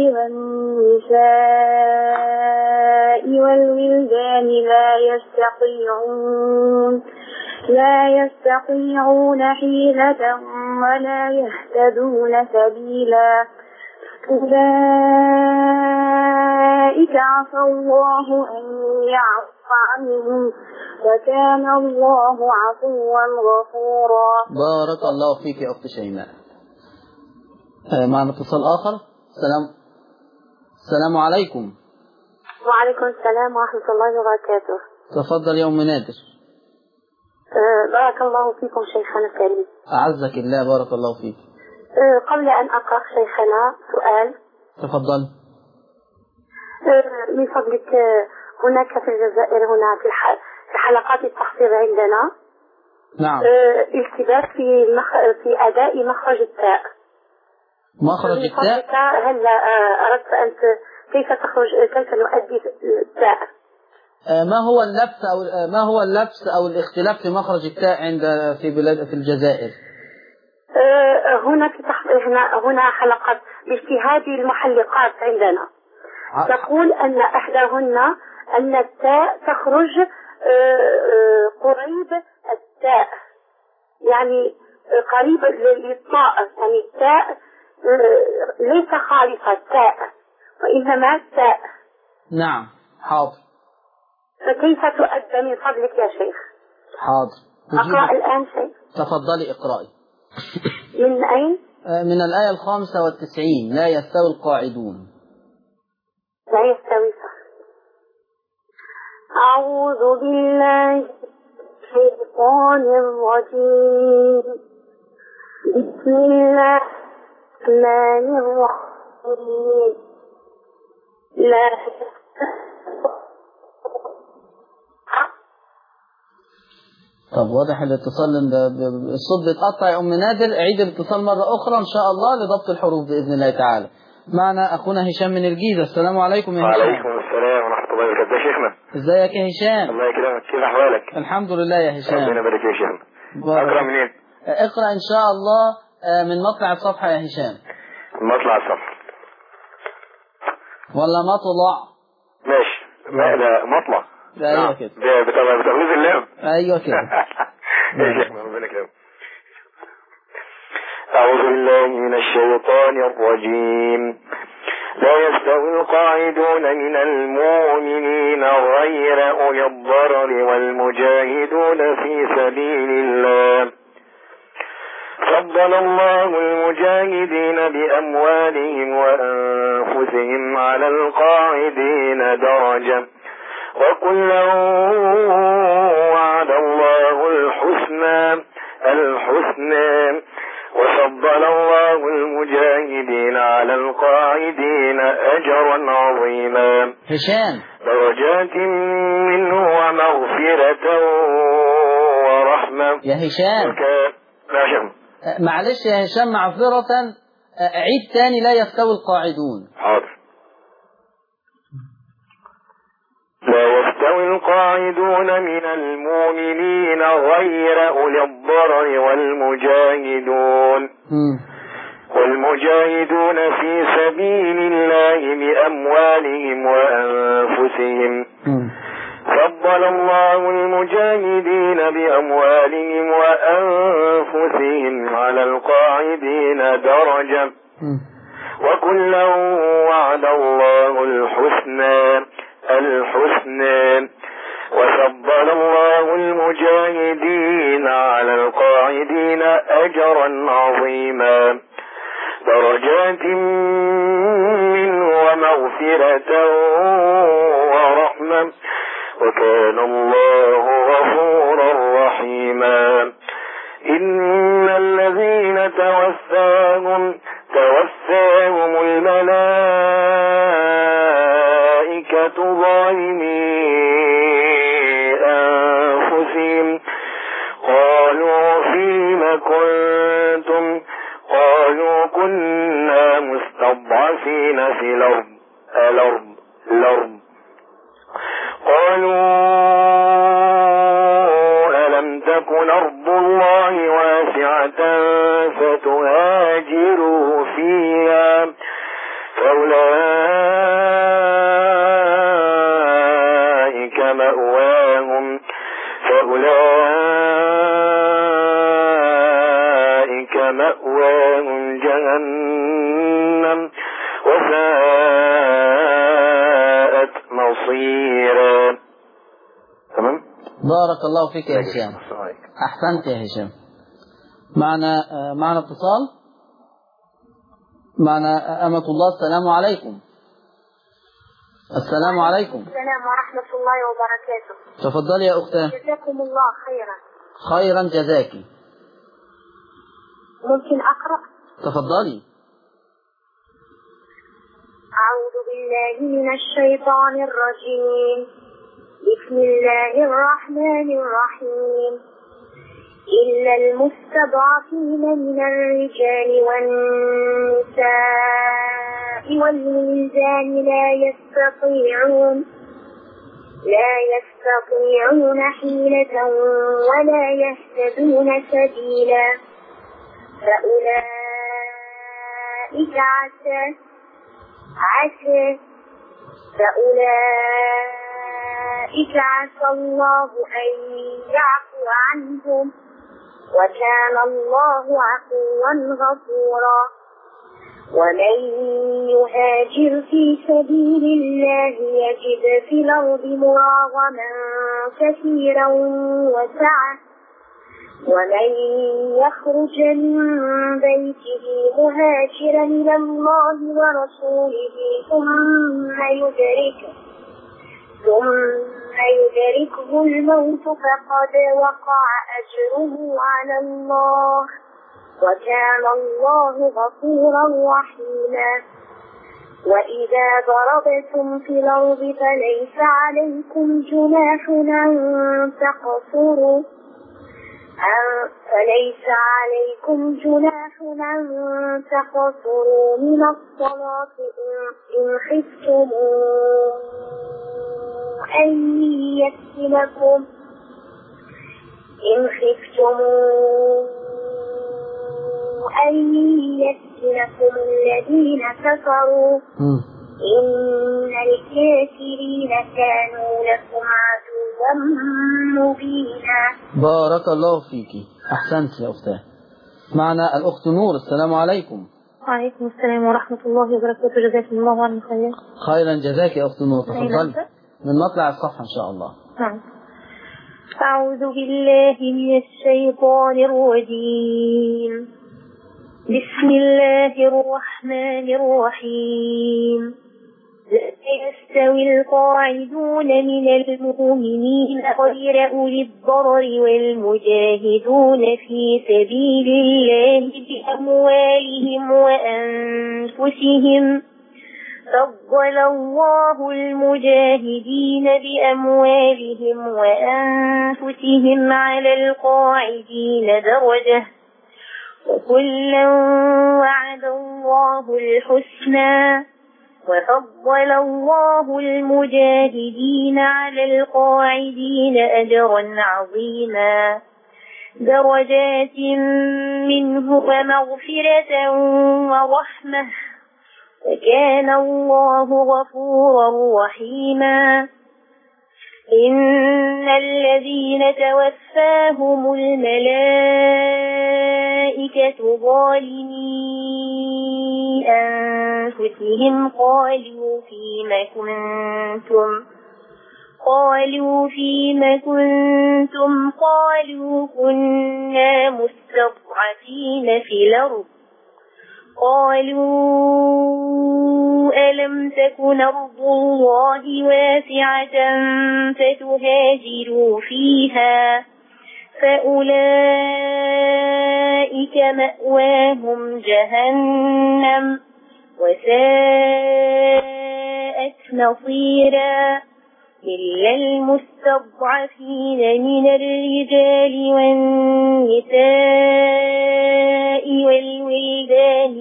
والنساء والولدان لا يستطيعون حيلة ولا يهتدون سبيلا. أولئك عسى الله أن يعفو عنهم وكان الله عفوا غفورا. بارك الله فيك يا أخت شيماء. معنا اتصال آخر. السلام عليكم. وعليكم السلام ورحمة الله وبركاته. تفضل يا أم نادر. بارك الله فيكم شيخنا الكريم. أعزك الله. بارك الله فيك. قبل أن أقرأ شيخنا سؤال. تفضل. من فضلك، هناك في الجزائر هنا في حلقات التحصيل عندنا نعم التباس في أداء مخرج التاء. مخرج التاء. هل أردت أن كيف نؤدي التاء؟ ما هو اللبس أو الاختلاف في مخرج التاء في الجزائر؟ هنا حلقات باجتهاد المحلقات عندنا تقول أن إحداهن أن التاء تخرج قريب التاء، يعني قريب للطاء، يعني التاء ليس خالصة التاء وإنما التاء. نعم حاضر. فكيف تؤدى من فضلك يا شيخ؟ حاضر. أقرأ الآن شيء. تفضلي اقرأي. من أين؟ من الآية 95. لا يستوي القاعدون. لا يستوي صح. أعوذ بالله من الشيطان الرجيم. بسم الله الرحمن الرحيم. لا طب واضح الاتصال الصوت بيتقطع يا أم نادر. عيد الاتصال مرة أخرى إن شاء الله لضبط الحروف بإذن الله تعالى. معنا أخونا هشام من الجيزة. السلام عليكم يا هشام. وعليكم السلام ورحمة الله وبركاته. يا شيخنا ازيك يا هشام؟ الله يكرمك، كيف أحوالك؟ الحمد لله يا هشام. ربنا يبارك يا شيخنا. أقرأ منين؟ اقرأ إن شاء الله من مطلع الصفحة يا هشام. مطلع الصفحة ولا مطلع؟ ماشي. لا مطلع. ايوه كده. بتغليظ اللام. ايوه كده. يا شيخنا ربنا يكرمك. أعوذ بالله من الشيطان الرجيم. لا يستوي القاعدون من المؤمنين غير أولي الضرر والمجاهدون في سبيل الله. فضل الله المجاهدين بأموالهم وأنفسهم على القاعدين درجة، وكلا وعد الله الحسنى وفضل الله المجاهدين على القاعدين أجرا عظيما. هشام درجات منه ومغفرة ورحمة. يا هشام معلش يا هشام معذرة، عيد تاني لا يستوي القاعدون. حاضر. لا يستوي القاعدون من المؤمنين غير أولي الضرر والمجاهدون في سبيل الله بأموالهم وأنفسهم. فضل الله المجاهدين بأموالهم وأنفسهم على القاعدين درجة، وكلا وعد الله الحسنى وفضل الله المجاهدين على القاعدين أجرا عظيما. درجات منه ومغفرة ورحمة، وكان الله غفورا رحيما. إن الذين توفاهم الملائكة ظالمي أنفسهم قالوا فيم كنتم؟ قالوا كنا مستضعفين في الأرض. قالوا ألم تكن أرض الله واسعة فتهاجروا فيها؟ فأولئك مأواهم جهنم وساءت مصيرا. تمام. بارك الله فيك يا هشام. أحسنت يا هشام. معنا اتصال. معنا أمة الله. السلام عليكم. السلام عليكم. السلام ورحمة الله وبركاته. تفضلي يا أختي. جزاكم الله خيرا. خيرا جزاكي. ممكن أقرأ؟ تفضلي. أعوذ بالله من الشيطان الرجيم. بسم الله الرحمن الرحيم. إلا المستضعفين من الرجال والنساء والولدان لا يستطيعون حيلة ولا يهتدون سبيلا. فأولئك عسى الله أن يعفو عنهم، وكان الله عفوا غفورا. ومن يهاجر في سبيل الله يجد في الأرض مراغما كثيرا وسعة، ومن يخرج من بيته مهاجرا إلى الله ورسوله ثم يدركه الموت فقد وقع أجره على الله، وكان الله غفورا رحيما. وإذا ضربتم في الأرض فليس عليكم جناح أن تقصروا فليس عليكم جناح أن تقصروا من الصلاة إن خفتم أن يفتنكم الذين كفروا إن الكافرين كانوا لكم عدوا مبينا. بارك الله فيك، أحسنت يا أختاه. معنا الأخت نور. السلام عليكم. وعليكم السلام ورحمة الله وبركاته. جزاكم الله عنا خيرا. خيرا جزاك يا أخت نور. تفضلي من مطلع الصفحة إن شاء الله. نعم. أعوذ بالله من الشيطان الرجيم. بسم الله الرحمن الرحيم. لا يستوي القاعدون من المؤمنين غير أولي الضرر والمجاهدون في سبيل الله بأموالهم وأنفسهم. فضل الله المجاهدين بأموالهم وأنفسهم على القاعدين درجة، وكلا وعد الله الحسنى. وفضل الله المجاهدين على القاعدين أجرا عظيما، درجات منه ومغفرة ورحمة، وكان الله غفورا رحيما. إن الذين توفاهم الملائكة ظالمي أنفسهم قالوا فيم كنتم قالوا كنا مستضعفين في الأرض. قالوا ألم تكن أرض الله واسعة فتهاجروا فيها، فأولئك مأواهم جهنم وساءت مصيرا، إلا المستضعفين من الرجال والنساء والولدان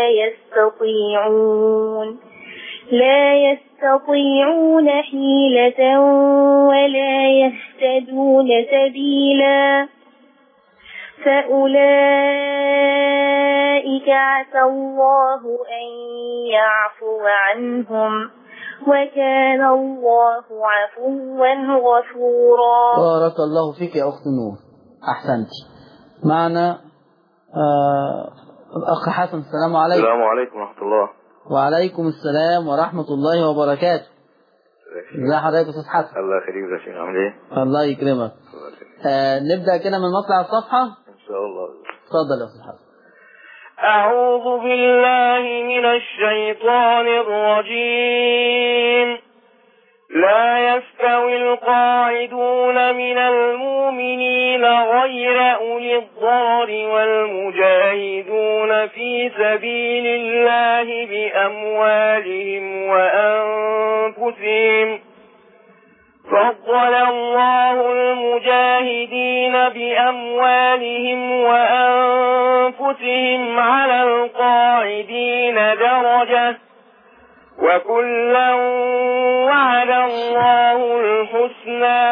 لا يستطيعون حيلة ولا يهتدون سبيلا، فأولئك عسى الله أن يعفو عنهم، وكان الله عفوا غفورا. بارك الله فيك يا أخت نور، أحسنت. معنا الأخ حسن. السلام عليكم. السلام عليكم ورحمة الله. وعليكم السلام ورحمة الله وبركاته. ازي حضرتك يا أستاذ حسن؟ الله يخليك يا شيخ، عامل ايه؟ الله يكرمك. نبدأ كده من مطلع الصفحة إن شاء الله. اتفضل يا أستاذ حسن. أعوذ بالله من الشيطان الرجيم. لا يستوي القاعدون من المؤمنين غير أولي الضرر والمجاهدون في سبيل الله بأموالهم وأنفسهم. فضل الله المجاهدين بأموالهم وأنفسهم على القاعدين درجة، وكلا وعد الله الحسنى،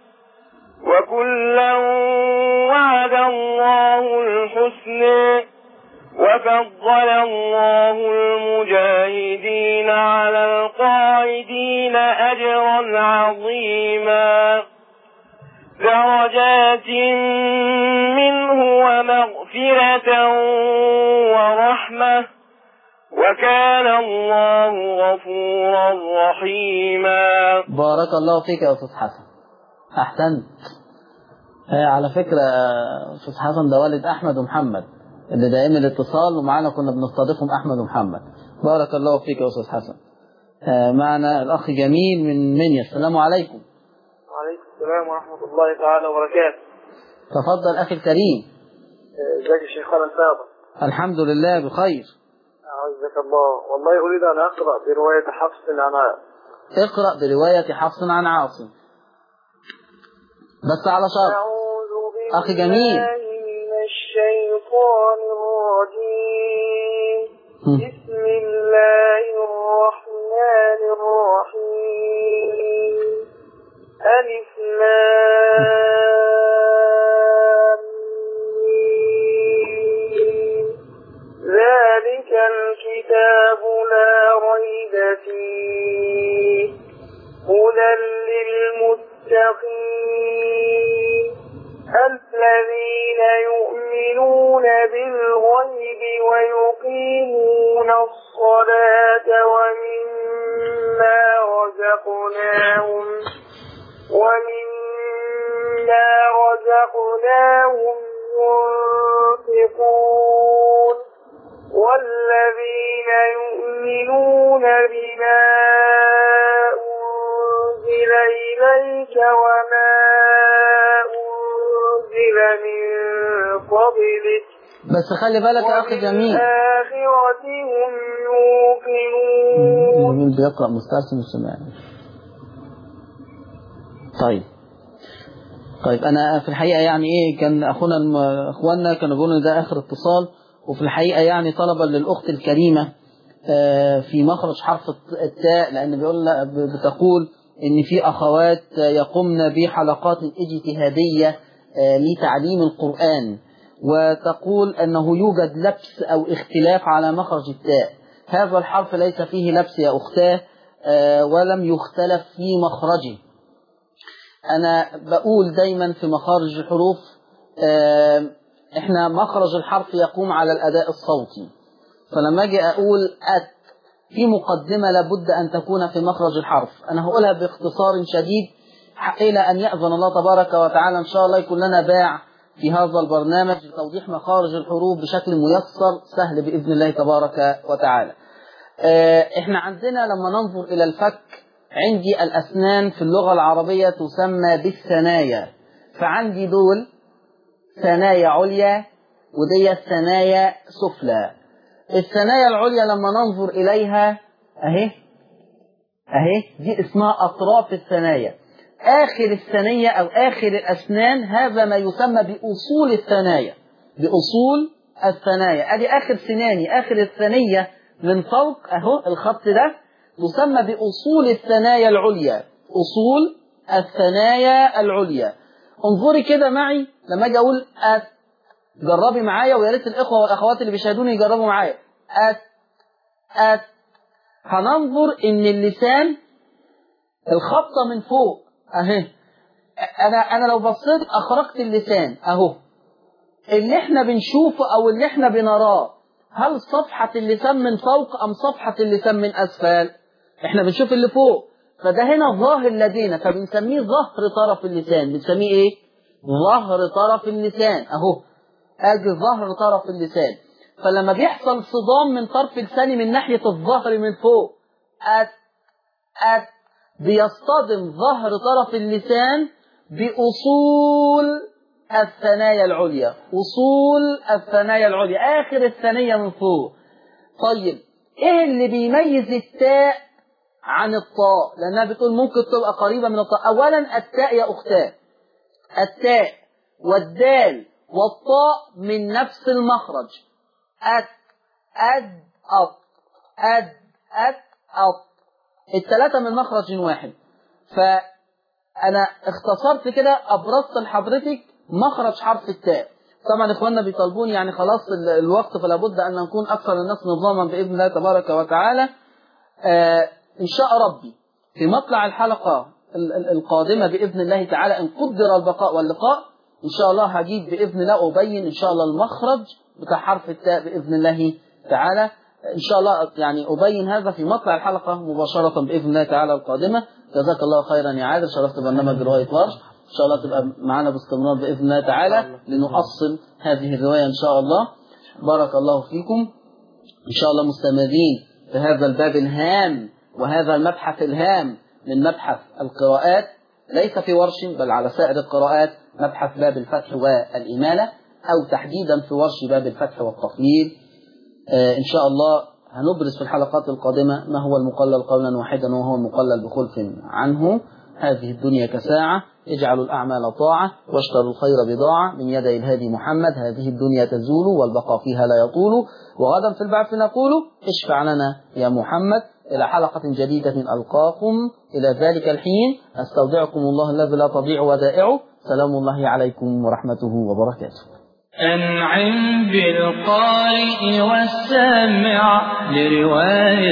وفضل الله المجاهدين على القاعدين أجرا عظيما، درجات منه ومغفرة ورحمة، وكان الله غفورا رحيما. بارك الله فيك يا أستاذ حسن، أحسنت. على فكرة أستاذ حسن ده والد أحمد ومحمد اللي دائما الاتصال، ومعنا كنا بنستضيفهم أحمد ومحمد. بارك الله فيك يا أستاذ حسن. معنا الأخ جميل من منيا. السلام عليكم. وعليكم السلام ورحمة الله تعالى وبركاته. تفضل أخي الكريم. ازيك يا شيخنا الفاضل؟ الحمد لله بخير. أعزك الله. والله أريد أن أقرأ برواية حفص عن عاصم. اقرأ برواية حفص عن عاصم بس على شرط. أعوذ أخي جميل. من الشيطان الرجيم. بسم الله الرحمن الرحيم. ألف لام ميم. ذلك الكتاب لا ريب فيه هدى للمتقين الذين يؤمنون بالغيب ويقيمون الصلاة ومما رزقناهم ينفقون والذين يؤمنون بما أنزل إليك وما أنزل من قبلك بس خلي بالك يا أخي جميل، وبالآخرة هم يوقنون. جميل بيقرأ مسترسل السماع. طيب أنا في الحقيقة يعني إيه، كان أخواننا كانوا بيقولوا ده آخر اتصال، وفي الحقيقة يعني طلبا للأخت الكريمة في مخرج حرف التاء، لأن بتقول إن في أخوات يقومن بحلقات اجتهادية لتعليم القرآن، وتقول أنه يوجد لبس أو اختلاف على مخرج التاء. هذا الحرف ليس فيه لبس يا أختاه، ولم يختلف في مخرجه. أنا بقول دايما في مخارج الحروف إحنا مخرج الحرف يقوم على الأداء الصوتي، فلما أجي أقول أت في مقدمة لابد أن تكون في مخرج الحرف. أنا هقولها باختصار شديد إلى أن يأذن الله تبارك وتعالى إن شاء الله يكون لنا باع في هذا البرنامج لتوضيح مخارج الحروف بشكل ميسر سهل بإذن الله تبارك وتعالى. إحنا عندنا لما ننظر إلى الفك، عندي الأسنان في اللغة العربية تسمى بالثنايا، فعندي دول ثنايا عليا ودي ثنايا سفلى. الثنايا العليا لما ننظر إليها أهي دي اسمها أطراف الثنايا. آخر الثنية أو آخر الأسنان هذا ما يسمى بأصول الثنايا. أدي آخر سناني، آخر الثنية من فوق أهو الخط ده يسمى بأصول الثنايا العليا. أصول الثنايا العليا. انظري كده معي لما أجي أقول أت، جربي معايا، ويا ريت الإخوة والأخوات اللي بيشاهدوني يجربوا معايا. أت هننظر إن اللسان الخطة من فوق أهي. أنا لو بصيت أخرجت اللسان أهو، اللي إحنا بنشوفه أو اللي إحنا بنراه هل صفحة اللسان من فوق أم صفحة اللسان من أسفل؟ إحنا بنشوف اللي فوق، فده هنا ظاهر لدينا فبنسميه ظهر طرف اللسان. بنسميه إيه؟ ظهر طرف اللسان أهو، أجي ظهر طرف اللسان. فلما بيحصل صدام من طرف لساني من ناحية الظهر من فوق أت بيصطدم ظهر طرف اللسان بأصول الثنايا العليا. أصول الثنايا العليا، آخر الثنية من فوق. طيب إيه اللي بيميز التاء عن الطاء؟ لأنها بتقول ممكن تبقى قريبة من الطاء. أولا التاء يا أختاه، التاء والدال والطاء من نفس المخرج. أط الثلاثة من مخرج واحد. فأنا اختصرت كده، أبرزت لحضرتك مخرج حرف التاء. طبعا إخواننا بيطالبوني يعني خلاص الوقت، فلا بد أن نكون أكثر الناس نظاما بإذن الله تبارك وتعالى. إن شاء ربي في مطلع الحلقة القادمة بإذن الله تعالى إن قدر البقاء واللقاء إن شاء الله هجيب بإذن الله أبين إن شاء الله المخرج بتاع حرف التاء بإذن الله تعالى. إن شاء الله يعني أبين هذا في مطلع الحلقة مباشرة بإذن الله تعالى القادمة. جزاك الله خيرا يا عادل، شرفت برنامج رواية ورش. إن شاء الله تبقى معنا باستمرار بإذن الله تعالى لنؤصل هذه الرواية إن شاء الله. بارك الله فيكم. إن شاء الله مستمرين في هذا الباب الهام وهذا المبحث الهام من مبحث القراءات، ليس في ورش بل على سائر القراءات، مبحث باب الفتح والإمالة، أو تحديدا في ورش باب الفتح والتفضيل. إن شاء الله هنبرز في الحلقات القادمة ما هو المقلل قولا واحدا وهو المقلل بخلف عنه. هذه الدنيا كساعة، اجعلوا الأعمال طاعة واشتروا الخير بضاعة من يدي الهادي محمد. هذه الدنيا تزول والبقاء فيها لا يطول، وغدا في البعث نقول اشفع لنا يا محمد. إلى حلقة جديدة ألقاكم، إلى ذلك الحين أستودعكم الله الذي لا تضيع ودائعه. سلام الله عليكم ورحمته وبركاته. أنعم بالقارئ والسامع لرواية